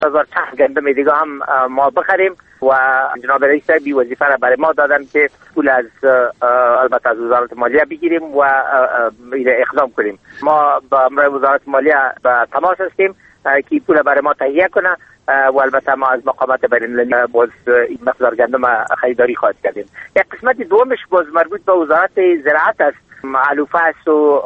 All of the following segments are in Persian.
1000 تن گندم دیگه هم ما بخریم و جناب رئیس بی وظیفه را برای ما دادن که پول از البته از وزارت مالیه بگیریم و اقدام کنیم. ما با وزارت مالیه به تماس هستیم که پول برای ما تهیه کنه و البته ما از مقامات بین‌المللی باز این مقدار گندم خریداری خواهد کردیم. یک قسمت دومش باز مربوط به وزارت زراعت است. علوفه است و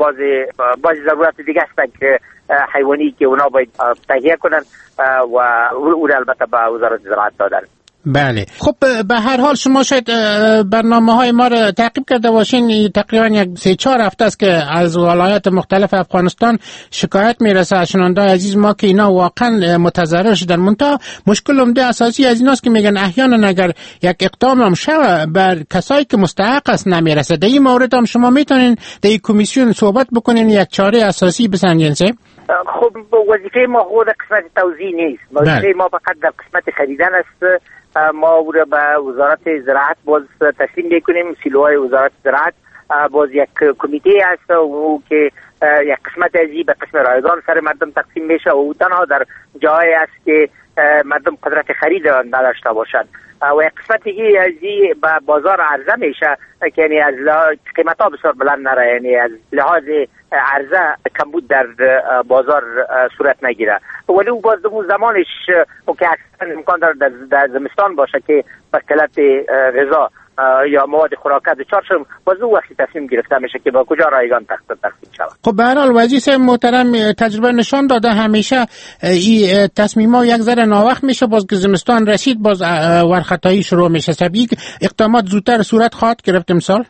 باز ضرورت دیگه است که حیوانی که اونا باید تهیه کنن و اون البته به وزارت زراعت دادن. بله، خب به هر حال شما شاید برنامه‌های ما رو تعقیب کرده باشین. تقریبا یک 3-4 هفته است که از ولایات مختلف افغانستان شکایت میرسه از شنونده‌های عزیز ما که اینا واقعا متضرر شدن. منتها مشکل عمده اساسی از ایناست که میگن احیانا اگر یک اقدام هم شود بر کسایی که مستحق است نمیرسه. در این مورد هم شما میتونین در این کمیسیون صحبت بکنین، یک چاره اساسی بسنجین. خب وظیفه ما خود قسمت توزیع نیست. وظیفه ما فقط در قسمت خریدن است. ما او را به وزارت زراعت باز تسلیم میکنیم. سیلوهای وزارت زراعت باز یک کمیته است و که یک قسمت ازی به قسم رایگان سر مردم تقسیم میشه و تنها در جایی است که مردم قدرت خرید نداشته باشند و یک قسمتی ازی به بازار عرضه میشه که یعنی از قیمت ها بسیار بلند نره، یعنی از لحاظ عرضه کمبود در بازار صورت نگیره. ولی او باز اون زمانش که اکثر امکان داره در زمستان باشه که به قلت غذا یا مواد خوراکه دچار شدیم، باز اون وقتی تصمیم گرفته میشه که با کجا رایگان تقسیم شود. خب به هر حال وزیر محترم تجربه نشان داده همیشه این تصمیم‌ها یک ذره ناوقت میشه، باز که زمستان رسید باز ورختایی شروع میشه. طبیعی اقدامات زودتر صورت خواهد گرفت امسال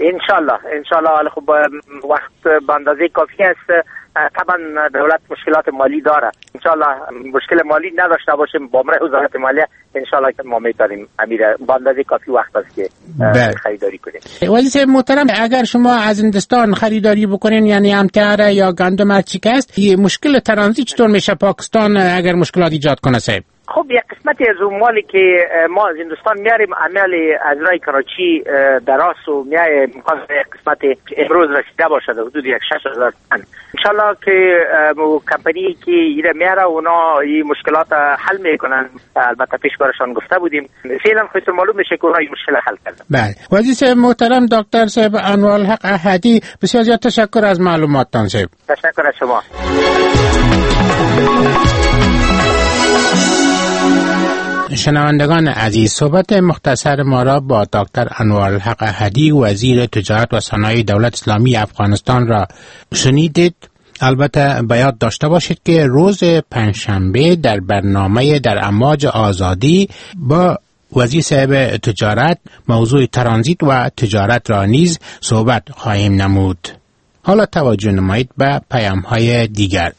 انشالله. خب وقت به اندازه کافی است. طبعا دولت مشکلات مالی داره، انشالله مشکل مالی نداشته باشیم با امر وزارت مالیه، انشالله که ما میتونیم امیر با اندازه کافی وقت است که خریداری کنیم. وزیر محترم اگر شما از هندوستان خریداری بکنین، یعنی امتیاره یا گندم هر چی که است، مشکل ترانزیت چطور میشه پاکستان اگر مشکلات ایجاد کنه صاحب؟ خب یک قسمتی از اون مالی که ما از هندوستان میاریم عمل از رای کراچی دراس و میای امکان یک قسمت امروز رسیده باشه در حدود 6000 تن. انشالله که کمپانی که ایره میاره اونا این مشکلات حل میکنن. البته پیشکارشان گفته بودیم فعلا خودتون معلوم میشه که اونا این مشکل حل کردن. بله وزیر صاحب محترم دکتر صاحب انوارالحق احدی، بسیار زیاد تشکر از معلوماتتان صاحب. تشکر از شما. شنوندگان عزیز، صحبت مختصر ما را با دکتر انوارالحق احدی وزیر تجارت و صنایع دولت اسلامی افغانستان را شنیدید. البته باید داشته باشید که روز پنجشنبه در برنامه در امواج آزادی با وزیر صاحب تجارت موضوع ترانزیت و تجارت را نیز صحبت خواهیم نمود. حالا توجه نمایید به پیام‌های دیگر.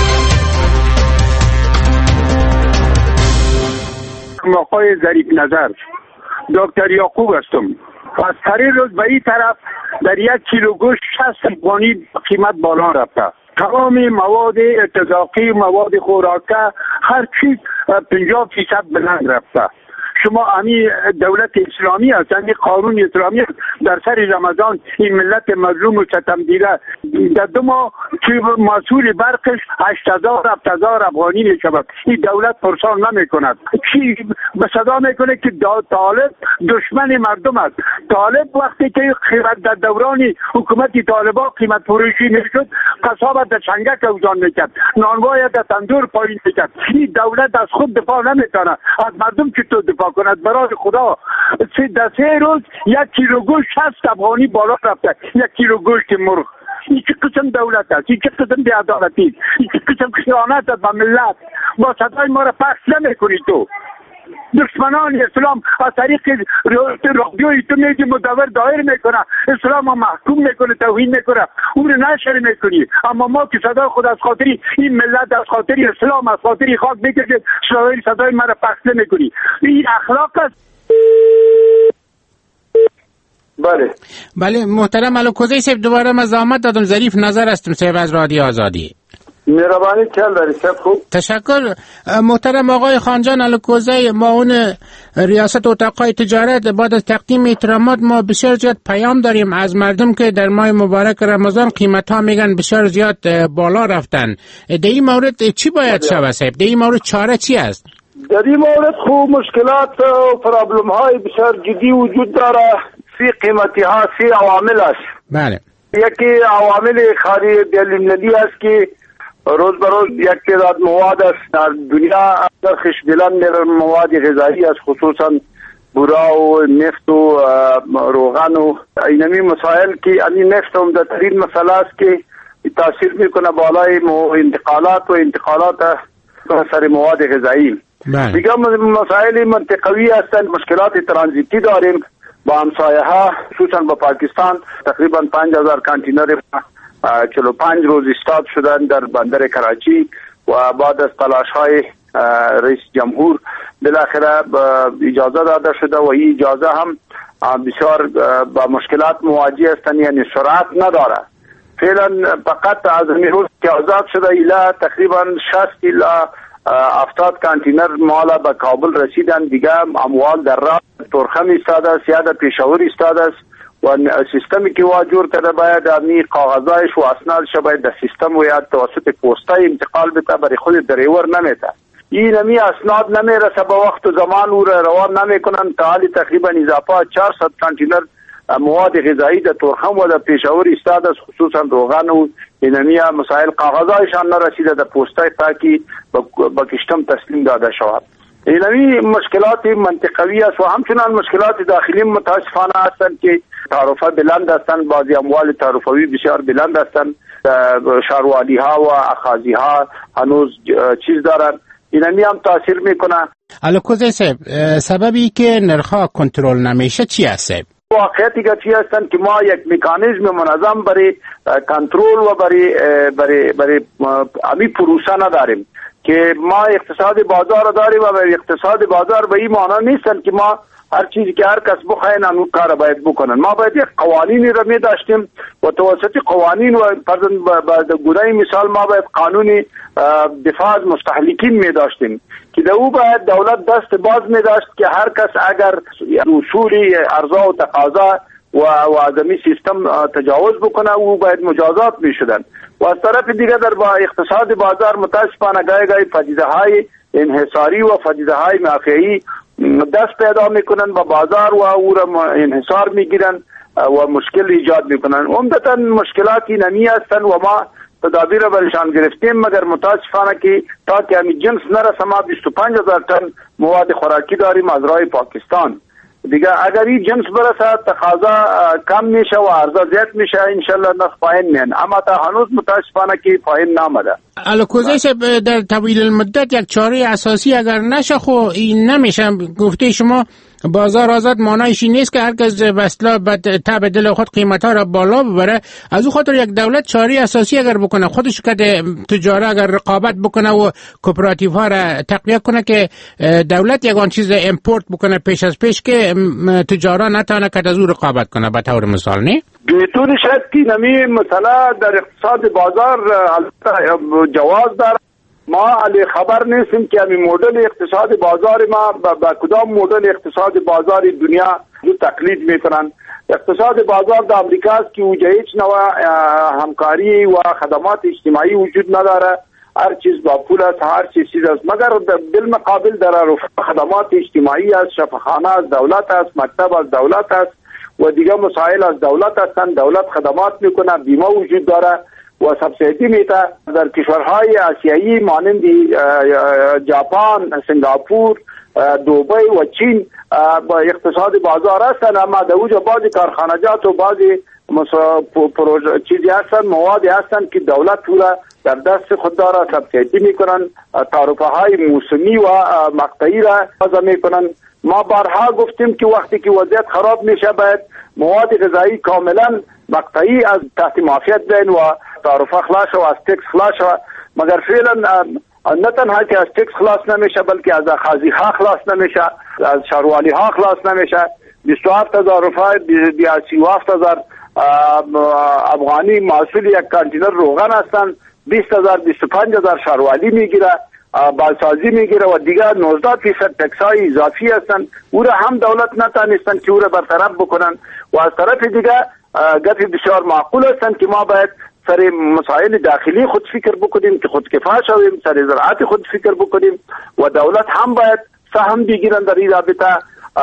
آقای ظریف نظر، دکتر یعقوب هستم. از طریق روز به این طرف در 1 کیلو گوشت 60 افغانی قیمت بالا رفته. تمام مواد ارتزاقی، مواد خوراکه، هر چیز 50% بلند رفته. شما امی دولت اسلامی هست، امی قانون اسلامی هست، در سر رمضان این ملت مظلوم و ستم دیده در 2 ماه که مسئول برقش 8000 افغانی می شود. این دولت پرسان نمی کند. کی به صدا میکنه که طالب دشمن مردم است. طالب وقتی که قیمت در دوران حکومت طالبا قیمت فروشی میشد، قصاب در چنگک اوزان میکرد، نانوای در تندور پایین میکرد. این دولت از خود دفاع نمیکنه، از مردم که تو دفاع کند. برای خدا در 3 روز 1 کیلو گوشت 60 افغانی بالا رفته. 1 کیلو گوشت مرغ. این چه قسم دولت است؟ این چه قسم بی‌عدالتی است؟ این چه قسم خیانت است به ملت؟ با صدای ما را پخش نمی‌کنی تو. دشمنان اسلام از طریق رادیوی تو میگی مدور دایر میکنه، اسلام محکوم میکنه، توهین میکنه، اون رو نشر میکنی. اما ما که صدای خود از خاطری این ملت، از خاطری اسلام، از خاطری خاک میکشید، صدای ما را پخش نمیکنی. این اخلاق است. بله محترم الکوزی صاحب، دوباره مزاحمت دادم. ظریف نظر هستم صاحب از رادیو آزادی. مهربانی چند داری شب خوب. تشکر محترم آقای خانجان الکوزی، معاون ریاست اتاقای تجارت. بعد از تقدیم احترامات ما بسیار زیاد پیام داریم از مردم که در ماه مبارک رمضان قیمت ها میگن بسیار زیاد بالا رفتن. در این مورد چی باید شود صاحب؟ در این مورد چاره چی است؟ در این مورد خوب مشکلات و پرابلم های بسیار جدی وجود داره. قیمتی ها عوامل است. بله. یکی عوامل خارج ملی است که روز به روز یک تعداد مواد است در دنیا درخش بلند مواد غذایی است، خصوصا بورا و نفت و روغن و اینمی مسائل که این نفت عمده‌ترین مسئله است که تاثیر میکنه بالای انتقالات سر مواد غذایی. دیگه مسائل منطقوی هستند. مشکلات ترانزیتی داریم با همسایه ها، خصوصا با پاکستان. تقریبا 5000 کانتینر 45 روز استاد شدن در بندر کراچی و بعد از تلاش های رئیس جمهور بالاخره اجازه داده شده و این اجازه هم بسیار با مشکلات مواجه هستند، یعنی سرعت نداره. فعلا فقط از روز که آزاد شده الا تقریبا 60 الا 70 کانتینر مالا به کابل رسیدن. دیگه اموال در راه ترخم ایستاده است یا در پیشاور ایستاده است و سیستمی که واجور کرده باید امی کاغذایش و اسنادش باید در سیستم و یا توسط پستای انتقال بده، برای خود دریور نمیده. این امی اسناد نمیرسه به وقت و زمان او را روان نمیکنن. تا حالی تقریبا اضافه 400 کانتینر مواد غذایی در ترخم و در پیشاور ایستاده است، خصوصا روغن و اینمی مسائل کاغذایشان نرسیده در پستای تاکی با کشتم تسلیم داده شود. اینمی مشکلات منطقوی است و همچنان مشکلات داخلی متاسفانه هستند که تعرفه بلند هستند. بعضی اموال تعرفوی بسیار بلند هستند. شهروالی ها و اخاذی ها هنوز چیز دارند. اینمی هم تاثیر میکنه. الکوزی صاحب، سببی که نرخ‌ها کنترل نمیشه چی است؟ واقعیتی که چی هستند که ما یک مکانیزم منظم برای کنترل و برای امی پروسه نداریم که ما اقتصاد بازار داریم و اقتصاد بازار به این معنی نیستن که ما هر چیزی که هر کس بخواین اون کار باید بکنن. ما باید یک قوانینی را می داشتیم و توسط قوانین و به گونه مثال ما باید قانون دفاع از مستهلکین می داشتیم که در او باید دولت دست باز می داشت که هر کس اگر اصولی عرضه و تقاضا و آدمی سیستم تجاوز بکنه او باید مجازات می شدن. و از طرف دیگه در با اقتصاد بازار متاسفانه گاهی پدیده های انحصاری و پدیده های مافیایی دست پیدا میکنن با بازار و او را انحصار میگیرن و مشکل ایجاد میکنن. عمدتا مشکلاتی نمی هستن و ما تدابیر را برشان گرفتیم، مگر متاسفانه که تا که همی جنس نرسه ما 25,000 تن مواد خوراکی داریم از راه پاکستان. دیگه اگر این جنس برسه تقاضا کم میشه و عرضه زیاد میشه، انشالله نرخ پایین میان، اما تا هنوز متاسفانه که پایین نامده. الکوزی صاحب، در طویل المدت یک چاره اساسی اگر نشه خو این نمیشه. گفته شما بازار آزاد معنیش نیست که هر کس وسلا تب دل خود قیمتا را بالا ببره. از او خاطر یک دولت چاره اساسی اگر بکنه، خودش که تجاره اگر رقابت بکنه و کوپراتیو ها را تقویت کنه که دولت یگان چیز امپورت بکنه پیش از پیش که تجارا نتونه که از او رقابت کنه، به طور مثال. نه بدون شک نمی مثلا در اقتصاد بازار جواز داره. ما علی خبر نیستیم که همین مدل اقتصاد بازار ما با کدام مدل اقتصاد بازار دنیا تقلید میکنن. اقتصاد بازار در امریکا است که اوجه هیچ نوع همکاری و خدمات اجتماعی وجود نداره. هر چیز با پول است، هر چیز است، مگر بالمقابل در خدمات اجتماعی است، شفاخانه از دولت است، مکتب از دولت است و دیگه مسائل از دولت هستند. دولت خدمات میکنه، بیمه وجود داره و سبسیدی میده. در کشورهای آسیایی مانند ژاپن، سنگاپور، دوبی و چین با اقتصاد بازار هستند، اما در اوجا بعضی کارخانجات و بعضی چیزی هستند، موادی هستند که دولت پورا در دست خود داره، سبسیدی میکنن، تعرفه های موسمی و مقطعی را وضع میکنن. ما بارها گفتیم که وقتی که وضعیت خراب میشه باید مواد غذایی کاملا مقطعی از تحت معافیت بین و تعرفه خلاص و از تکس خلاص، مگر فعلا نه تنها که از تکس خلاص نمیشه بلکه از اخاذی ها خلاص نمیشه، از شهروالی ها خلاص نمیشه. 27,000 روپای 37,000 افغانی محصول یک کانتینر روغن هستند 20,000 25,000 شهروالی میگیره، بازسازی میگیره و دیگه 19% تکسای اضافی هستند. او را هم دولت نتانستند که او را برطرف بکنن و از طرف دیگه گفی بسیار معقول هستند که ما باید سر مسائل داخلی خود فکر بکنیم که خودکفا شویم، سر زراعت خود فکر بکنیم و دولت هم باید سهم بگیرن در این رابطه.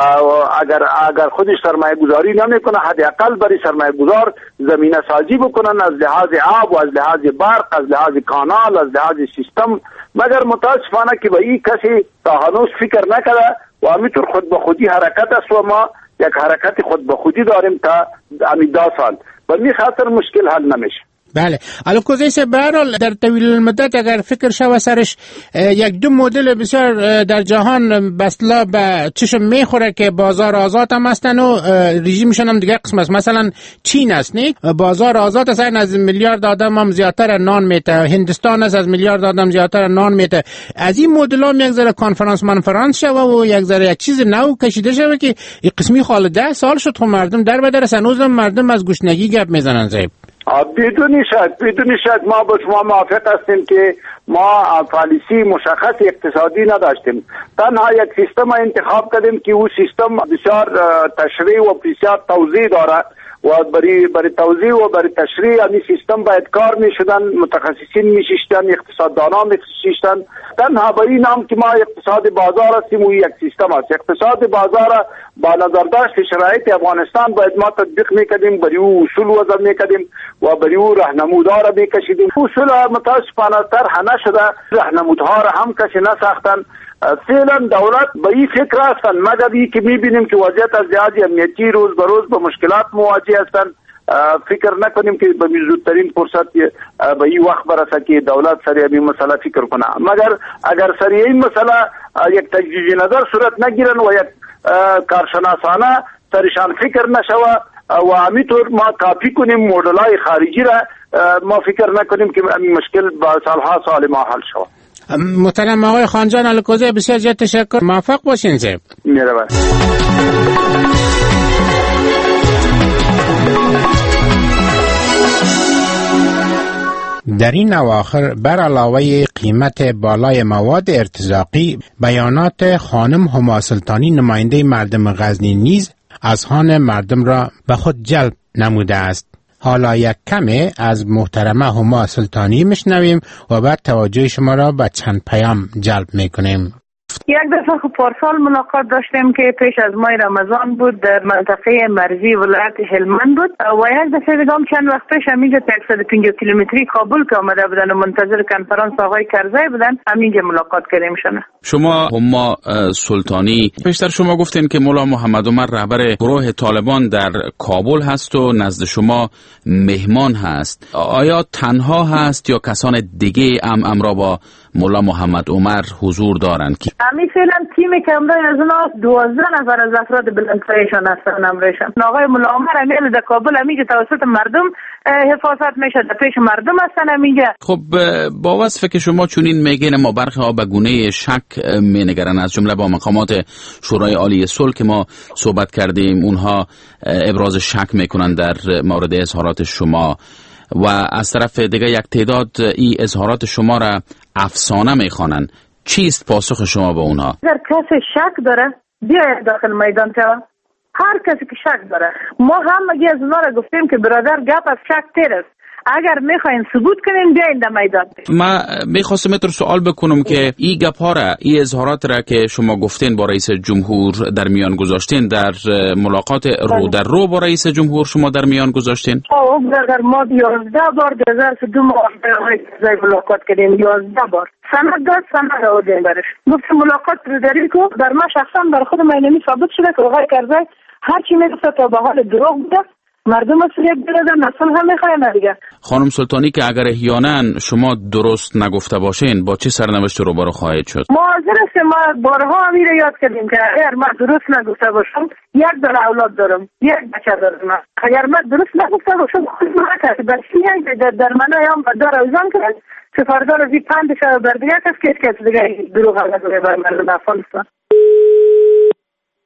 اگر خودش سرمایه گذاری نمیکنه حداقل برای سرمایه گذار زمینه سازی بکنن از لحاظ آب و از لحاظ برق، از لحاظ کانال، از لحاظ سیستم. مگر متاسفانه که به این کسی تا هنوز فکر نکرده و همینطور خود به خودی حرکت است و ما یک حرکت خود به خودی داریم تا همین 10 سال. به این خاطر مشکل حل نمیشه. بله، الکوزیس به هر حال در طویل المدت اگر فکر شود سرش یک دو مدل بسیار در جهان بسلا به چشم میخوره که بازار آزاد هم هستن و رژیمشون هم دیگه قسم است. مثلا چین است، نه بازار آزاد است، از میلیارد آدم هم زیادتر نان میته. هندستان است، از میلیارد آدم زیادتر نان میته. از این مدل هم یک ذره کانفرانس شوه و یک ذره یک چیز نو کشیده شوه که این قسمی خال 10 سال شد خب مردم در بدر هنوز مردم از گشنگی گپ میزنن. زیب بدون شک ما با شما موافق هستیم که ما پالیسی مشخص اقتصادی نداشتیم. تنها یک سیستم انتخاب کردیم که او سیستم بسیار تشریح و بسیار توضیح دارد و برای توضیح و برای تشریح این سیستم باید کار میشدن، متخصصین میشیشتن، اقتصاددانان میشیشتن. تنها به این نام که ما اقتصاد بازار هستیم و یک سیستم است. اقتصاد بازار با نظر داشت شرایط افغانستان باید ما تطبیق میکردیم، برای او اصول وضع میکردیم و برای او راهنمودها را میکشیدیم. اصول متاسفانه طرح نشده، راهنمودها را هم کسی نساختن. فعلا دولت به این فکر هستند مگر این که میبینیم که وضعیت از لحاظ امنیتی روز به روز به مشکلات مواجه هستند. فکر نکنیم که به زودترین فرصت به این وقت برسه که دولت سر این مسئله فکر کنه. مگر اگر سر این مسئله یک تجدید نظر صورت نگیرن و یک کارشناسانه سرشان فکر نشوه و همینطور ما کاپی کنیم مدل‌های خارجی را، ما فکر نکنیم که این مشکل با سالها سال ما حل شود. محترم آقای خانجان الکوزی بسیار زیاد تشکر. موفق باشین. زیب مهربان. در این اواخر بر علاوه قیمت بالای مواد ارتزاقی، بیانات خانم هما سلطانی نماینده مردم غزنی نیز اذهان مردم را به خود جلب نموده است. حالا یک کمی از محترمه هما سلطانی میشنویم و بعد توجه شما را به چند پیام جلب میکنیم. یک دفعه پارسال ملاقات داشتیم که پیش از ماه رمضان بود، در منطقه مرزی ولایت هلمند بود و یک دفعه دیگه چند وقت پیش همینجا 150 کیلومتری کابل که آمده بودن و منتظر کنفرانس آقای کرزی بودن، همینجا ملاقات کردیم شونه. شما هما سلطانی پیشتر شما گفتین که مولا محمد عمر رهبر گروه طالبان در کابل هست و نزد شما مهمان هست. آیا تنها هست یا کسان دیگه امرا با مولا محمد عمر حضور دارند؟ همین فعلا تیم کمره از اونا 12 نفر از افراد بلندپایه‌شان هستن امرشان. آقای مولا عمر امیل در کابل همینجا توسط مردم حفاظت میشه، در پیش مردم هستن همینجا. خب با وصفه که شما چونین میگین، ما برخی ها به گونه شک مینگرن، از جمله با مقامات شورای عالی صلح که ما صحبت کردیم اونها ابراز شک میکنن در مورد اظهارات شما و از طرف دیگه یک تعداد این اظهارات شما را افسانه میخوانن. چیست پاسخ شما به اونها؟ اگر کسی شک داره بیاید داخل میدان که هر کسی که شک داره، ما هم مگه از اونا را گفتیم که برادر گپ از شک تیر است، اگر میخواین ثبوت کنین بیاین در میدان. ما میخواستم اتر سوال بکنم که این گپ ها را، این اظهارات را که شما گفتین با رئیس جمهور در میان گذاشتین، در ملاقات رو در رو با رئیس جمهور شما در میان گذاشتین؟ اگر ما 11 بار در دو ماه ملاقات کردیم، 11 بار سند داد، سند آوردیم برش. گفت ملاقات رو داریم که در ما شخصا بر خود مینمی ثابت شده که آقای کرزی هر چی میگفت تا به حال دروغ بوده، مردم فریب دادن، اصلا هم میخواین دیگه. خانم سلطانی که اگر احیانا شما درست نگفته باشین با چه سرنوشت روبرو خواهید شد؟ معذر است، ما بارها امیر یاد کردیم که اگر من درست نگفته باشم، یک دونه اولاد دارم، یک بچه دارم، اگر من درست نگفته باشم خود مرکز بسیاری در منای هم دار اوزان کرد که فردا رو زی پند شد بر دیگه کس دیگه دروغ هم نگوه بر مردم افغانستان.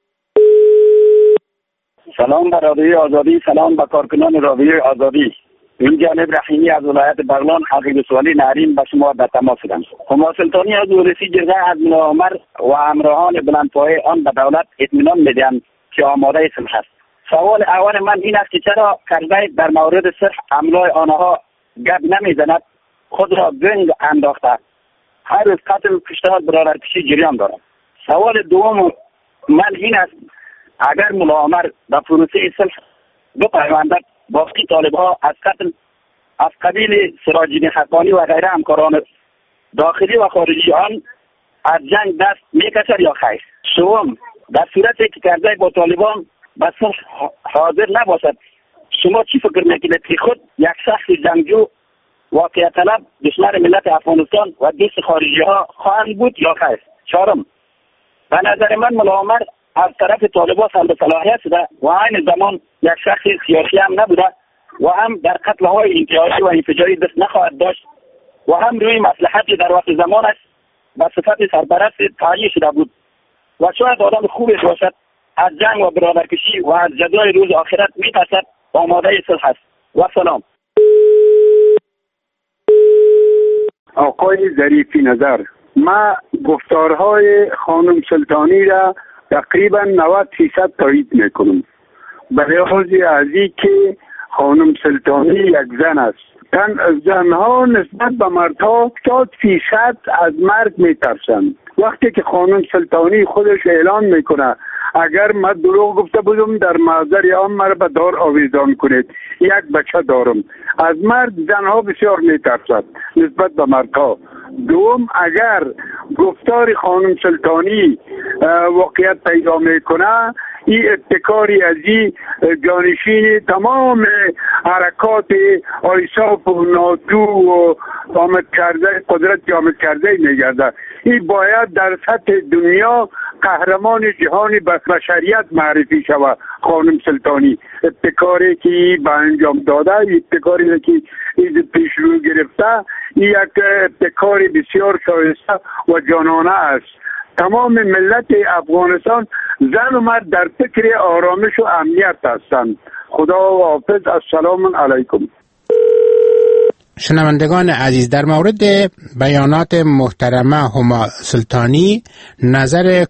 سلام بر رادیوی آزادی، سلام به کارکنان رادیوی آزادی. این جانب رحیمی از ولایت بغلان حقیق سوالی نارین به شما در تماس شدم. هما سلطانی از ورسی جرگه از ملا عمر و همراهان بلندپایه آن به دولت اطمینان میدهند که آماده صلح است. سوال اول من این است که چرا کرزی در مورد صلح املای آنها گپ نمیزند؟ خود را گنگ انداخته. هر روز قتل و کشتار برادرکشی جریان دارد. سوال دوم من این است اگر ملا عمر در پروسه صلح بپیوندد باقی طالب‌ها از قتل از قبیل سراج‌الدین حقانی و غیره همکاران داخلی و خارجی آن از جنگ دست میکشد یا خیر؟ سوم در صورتی که کرزی با طالبان به صلح حاضر نباشد شما چی فکر میکنید که خود یک شخص جنگجو واقعیت طلب دشمن ملت افغانستان و دوست خارجی ها خواهند بود یا خیر؟ چهارم به نظر من ملا عمر از طرف طالبان سلب صلاحیت شده و عین زمان یک شخص سیاسی هم نبوده و هم در قتل های انتحاری و انفجاری دست نخواهد داشت و هم روی مصلحت در وقت زمانش به صفت سرپرست تعیین شده بود و شاید آدم خوبی باشد از جنگ و برادرکشی و از جزای روز آخرت میترسد آماده صلح است. و سلام. آقای ظریفی نظر، ما گفتارهای خانم سلطانی را تقریبا 90% تایید میکنم. به لحاظ ازی که خانم سلطانی یک زن است. زنها نسبت به مردها 70% از مرگ میترسند. وقتی که خانم سلطانی خودش اعلان میکنه اگر من دروغ گفته بودم در محضر عام مرا به دار آویزان کنید، یک بچه دارم. از مرد زنها بسیار میترسد نسبت به مردها. دوم اگر گفتار خانم سلطانی واقعیت پیدا میکنه این ابتکاری از این جانشین تمام حرکات آیساف و ناتو و قدرت آمد کرده میگرده. این باید در سطح دنیا قهرمان جهانی بشریت معرفی شود. خانم سلطانی ابتکاری که به انجام داده، ابتکاری که پیش رو گرفته، یک ابتکاری بسیار شایسته و جانانه است. تمام ملت افغانستان زن و مرد در فکر آرامش و امنیت هستند. خدا و حافظ. السلام علیکم. شنوندگان عزیز، در مورد بیانات محترمه هما سلطانی نظر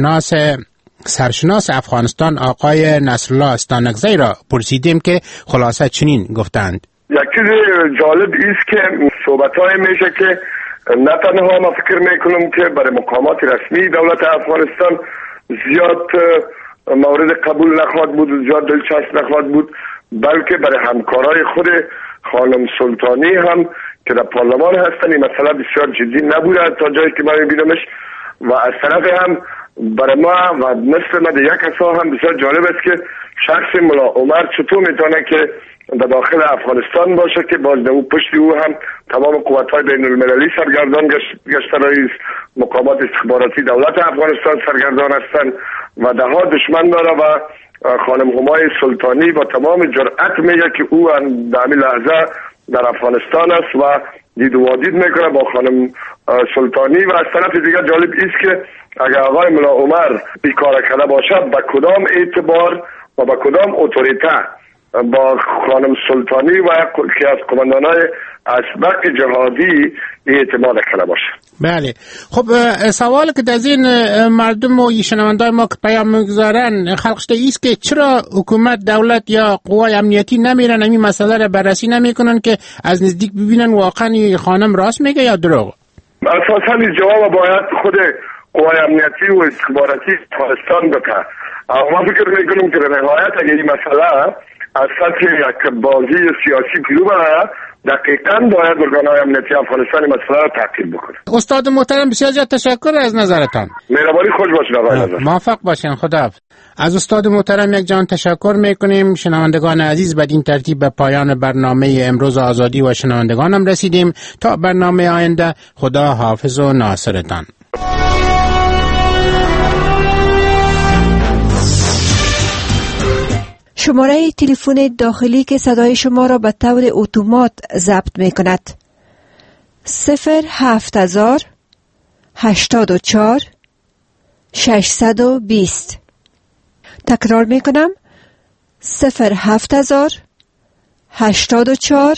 سرشناس افغانستان آقای نصرالله استانکزی را پرسیدیم که خلاصه چنین گفتند. یک چیز جالب است که صحبت‌های میشه که نه تنها ما فکر میکنم که برای مقامات رسمی دولت افغانستان زیاد مورد قبول نخواهد بود و زیاد دلچسب نخواهد بود، بلکه برای همکارای خود خانم سلطانی هم که در پارلمان هستن این مسئله بسیار جدی نبوده تا جایی که من میبینمش. و از طرف هم برای ما و مثل من یک اصلا هم بسیار جالب است که شخص ملا عمر چطور میتونه که در داخل افغانستان باشه که باز در پشت او هم تمام قوت‌های بین المللی سرگردان گشته رئیس مقامات استخباراتی دولت افغانستان سرگردان هستند و دهها دشمن داره و خانم همای سلطانی با تمام جرأت میگه که او در همین لحظه در افغانستان است و دید و وادید میکنه با خانم سلطانی. و از طرف دیگر جالب است که اگر آقای ملا عمر بیکار کرده باشه به کدام اعتبار و به کدام اتوریته با خانم سلطانی و که از قماندانای اسبق جهادی اعتماد کرده باشه. بله. خب سوال که از این مردم و شنوندای ما که پیام میگذارن خلق شده ایست که چرا حکومت، دولت یا قوای امنیتی نمیرن این مسئله را بررسی نمیکنن که از نزدیک ببینن واقعا خانم راست میگه یا دروغ؟ اساسا این جواب باید خود قوای امنیتی و استخباراتی افغانستان بده. ما فکر میکنم که به نهایت اگر این مسئله از سطح یک بازی سیاسی پیرو بره دقیقاً باید ارگان‌های امنیتی افغانستان مسئله را تعقیب بکنه. استاد محترم بسیار زیاد تشکر از نظرتان. مهربانی خوش باشید آقای نظر. موفق باشین. خداحافظ. از استاد محترم یک جان تشکر میکنیم. شنوندگان عزیز، بدین ترتیب به پایان برنامه امروز آزادی و شنوندگانم رسیدیم. تا برنامه آینده، خدا حافظ و ناصرتان. شماره تلفن داخلی که صدای شما را به طور اتومات ضبط می کند 07000 84 620. تکرار می کنم 07000 84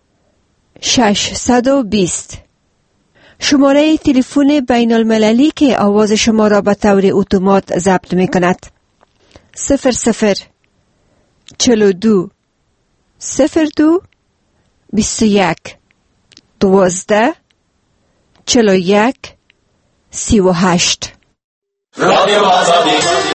620. شماره تلفن بین المللی که آواز شما را به طور اتومات ضبط می کند. 00 42 02 21 12 41 38. رادیو آزادی